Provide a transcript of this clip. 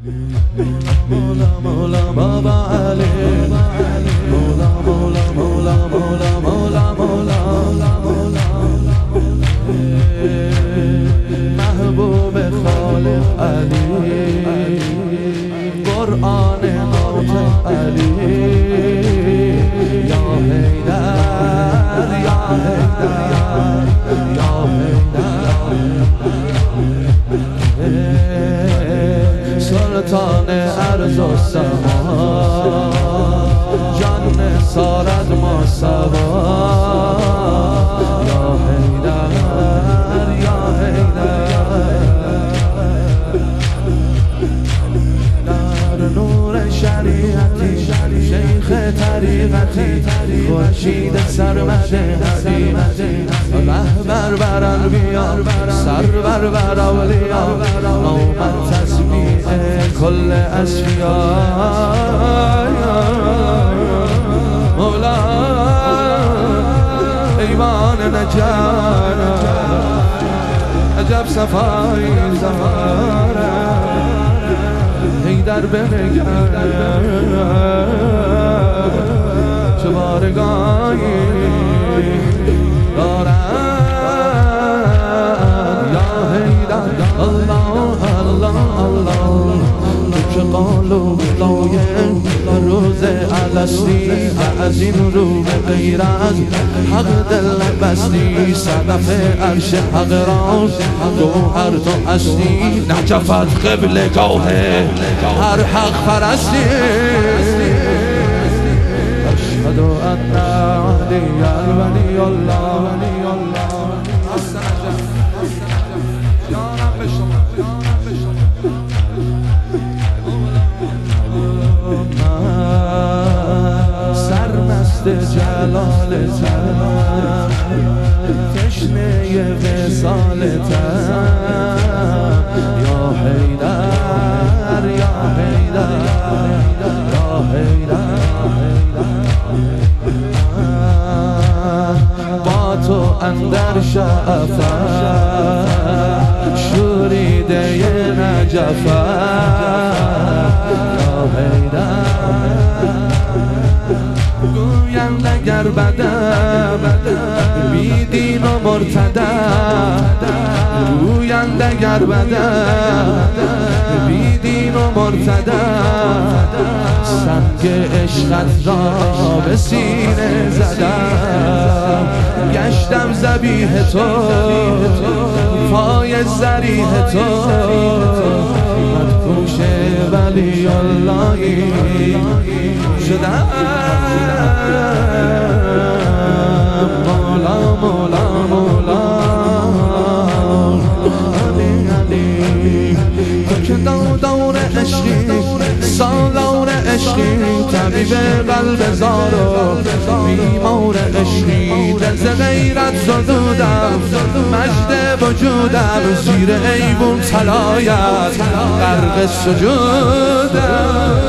مولا مولا بابا علی، مولا مولا مولا مولا مولا مولا محبوب خالق علی، قرآن ناطق علی، یا حیدر یا حیدر یا حیدر، سلطان ارض و سما، جان سارد ما سوا، یا حیدر یا حیدر، در نور شریعتی شیخ طریقتی، خورشید سرمد حبیبتی، رهبر بر انبیا، سرور بر اولیا، نومد تسبیح کل اصفیا، مولا ایوان نجار، عجب صفایی زهاره، حیدر بنگر چه بارگاهی دارد، یا حیدر الله الله الله، که قالو لایم روز الستی، و از این رو به غیر از حق دل بستی، صدف عرش حق را گوهر تو هستی، نجفت قبلگاه هر حق پرستی، اشهد ان علی ولی الله ولی الله. سرمست جلالتم، تشنه وصالتم، یا حیدر یا حیدر یا حیدر، با تو اندر شعفت شوریده نجفت، یا حیدر گویند اگر بدم بی دین و مرتدم، گویند اگر بدم بی دین و مرتدم، سنگ عشقت را به سینه زدم، گشتم ذبیح تو پای ذریح تو، مدهوش ولی اللهی شدم، مولا مولا مولا علی علی، تو که دور عشقی سالار عشقی، طبیب قلب زار و بیمار عشقی، دز غیرت زدودم مجد وجودم، زیر ایوون طلایت غرق سجودم،